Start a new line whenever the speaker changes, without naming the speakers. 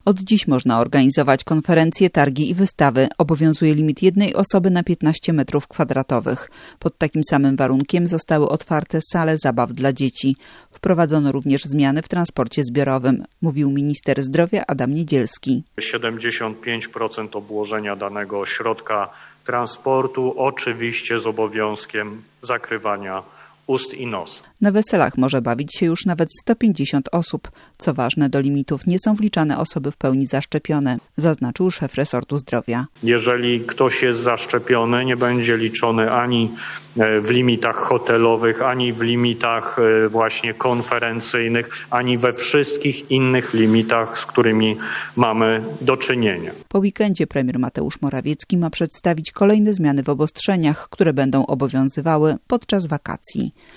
Od dziś można organizować konferencje, targi i wystawy. Obowiązuje limit jednej osoby na 15 m2. Pod takim samym warunkiem zostały otwarte sale zabaw dla dzieci. Wprowadzono również zmiany w transporcie zbiorowym, mówił minister zdrowia Adam Niedzielski.
75% obłożenia danego środka transportu, oczywiście z obowiązkiem zakrywania ust i nos.
Na weselach może bawić się już nawet 150 osób. Co ważne, do limitów nie są wliczane osoby w pełni zaszczepione, zaznaczył szef resortu zdrowia.
Jeżeli ktoś jest zaszczepiony, nie będzie liczony ani w limitach hotelowych, ani w limitach właśnie konferencyjnych, ani we wszystkich innych limitach, z którymi mamy do czynienia.
Po weekendzie premier Mateusz Morawiecki ma przedstawić kolejne zmiany w obostrzeniach, które będą obowiązywały podczas wakacji.